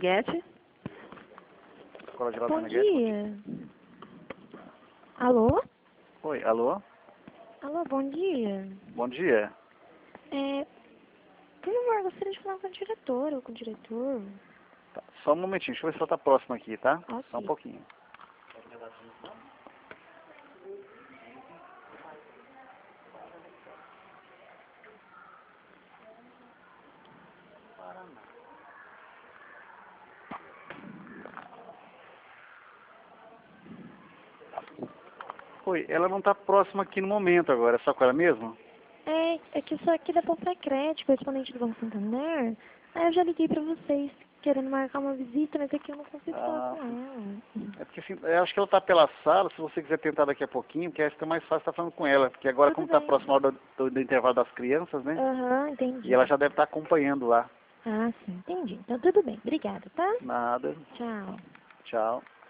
Meneghetti. Escola de Lata Bom Meneghetti. dia. Alô? Oi, alô? Alô, bom dia. Bom dia. Por favor, gostaria de falar com a diretora ou com o diretor. Tá, só um momentinho, deixa eu ver se ela tá próxima aqui, tá? Ok. Só um pouquinho. Oi, ela não tá próxima aqui no momento agora, é só com ela mesmo? É que eu sou aqui da Poupa Crédito, correspondente do Banco Santander. Aí eu já liguei pra vocês, querendo marcar uma visita, mas aqui eu não consigo falar Ah, com sim. ela. É porque assim, eu acho que ela tá pela sala, se você quiser tentar daqui a pouquinho, porque acho que é mais fácil estar falando com ela, porque agora Tudo como tá bem. próximo a hora do intervalo das crianças, né? Aham, E entendi. ela já deve estar acompanhando lá. Ah, sim, entendi. Então tudo bem. Obrigada, tá? Nada. Tchau. Tchau.